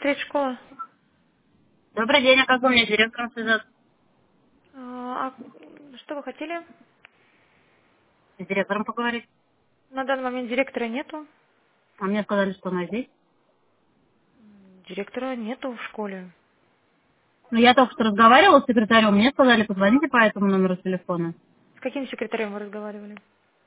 3 школа. Добрый день, а как у меня с директором связаться? Что вы хотели? С директором поговорить. На данный момент директора нету. А мне сказали, что она здесь. Директора нету в школе. Ну, я только что разговаривала с секретарем, мне сказали, позвоните по этому номеру телефона. С каким секретарем вы разговаривали?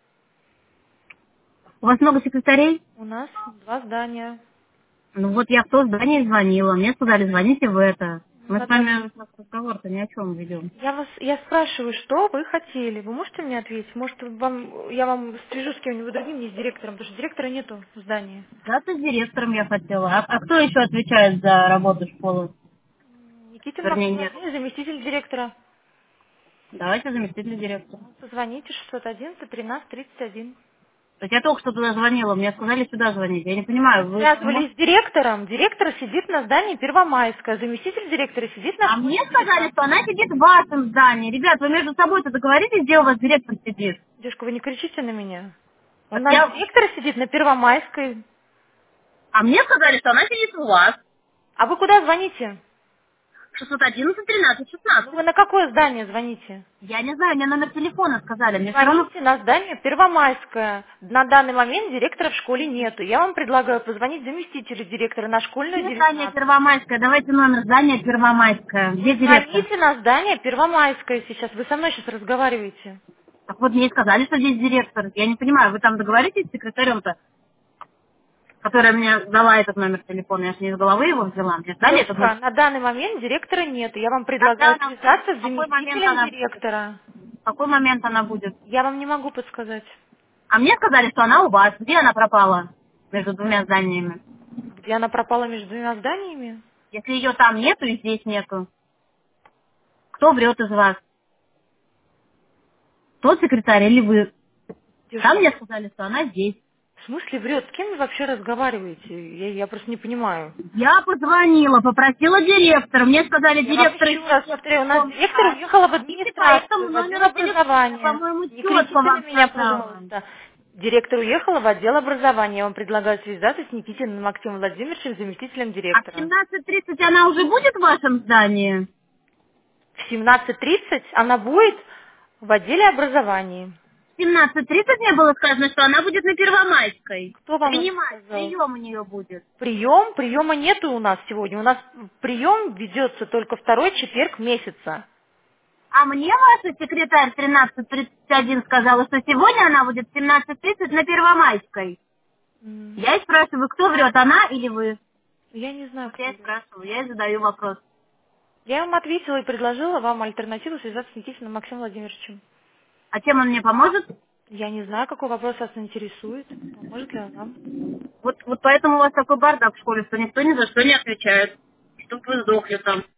У вас много секретарей? У нас 2 здания. Ну, вот я в то здание звонила, мне сказали, звоните в это. Мы с Наталья, вами разговор-то ни о чем ведем. я спрашиваю, что вы хотели? Вы можете мне ответить? Может, я вам свяжу с кем-нибудь другим, не с директором, потому что директора нету в здании. Да, с директором я хотела. А кто еще отвечает за работу школы? Никитин Вернее, Максим нет. Владимирович, заместитель директора. Давайте заместитель директора. Позвоните 611 13 31. То есть я только что туда звонила, мне сказали сюда звонить. Я не понимаю, вы Связывались с директором. Директор сидит на здании Первомайская. Заместитель директора сидит на А мне школе сказали, что 19. она сидит в вашем здании. Ребят, вы между собой-то договоритесь, где у вас директор сидит? Девушка, вы не кричите на меня. У Так нас я... директор сидит на Первомайской. А мне сказали, что она сидит у вас. А вы куда звоните? 611, 13, Ну 16. вы на какое здание звоните? Я не знаю, мне номер телефона сказали. Мне все равно... Звоните на здание Первомайская. На данный момент директора в школе нету. Я вам предлагаю позвонить заместителю директора на школьную Где здание 19. Первомайское? Давайте номер здания Первомайское. Где директор? Звоните на здание Первомайская сейчас. Вы со мной сейчас разговариваете. Так вот мне и сказали, что здесь директор. Я не понимаю, вы там договоритесь с секретарем-то, которая мне дала этот номер телефона? Я же не из головы его взяла. Мне дали этот Девушка, номер. на данный момент директора нет. Я вам Когда предлагаю она... связаться с В какой момент заместителем она... директора. В какой момент она будет? Я вам не могу подсказать. А мне сказали, что она у вас. Где она пропала? Между двумя зданиями. Где она пропала между 2 зданиями? Если ее там нету и здесь нету, кто врет из вас? Тот секретарь или вы? Там Девушка, мне сказали, что она здесь. в смысле врет? С кем вы вообще разговариваете? Я просто не понимаю. Я позвонила, попросила директора. Мне сказали, Я вам директор еще раз нет, повторяю, у нас он директор да. уехала в И по этому администрацию, в отдел номеру телефона, образования. по-моему, Не тетка кричите на вам меня, сказала. пожалуйста. Директор уехала в отдел образования. Я вам предлагаю связаться с Никитиным Максимом Владимировичем, заместителем А в директора. 17:30 она уже будет в вашем здании? В 17:30 она будет в отделе образования. В 17:30 мне было сказано, что она будет на Первомайской. Кто вам это Принимать, сказал? прием у нее будет. Приема нету у нас сегодня. У нас прием ведется только второй четверг месяца. А мне ваша секретарь 13:31 сказала, что сегодня она будет в 17:30 на Первомайской. М, Я и спрашиваю, кто врет, она или вы? Я не знаю, Вот я кто и врет. спрашиваю, я и задаю вопрос. Я вам ответила и предложила вам альтернативу связаться с Никитиным Максимом Владимировичем. А чем он мне поможет? Я не знаю, какой вопрос вас интересует. Поможет ли он вам? Вот поэтому у вас такой бардак в школе, что никто ни за что не отвечает. Чтоб вы сдохли там.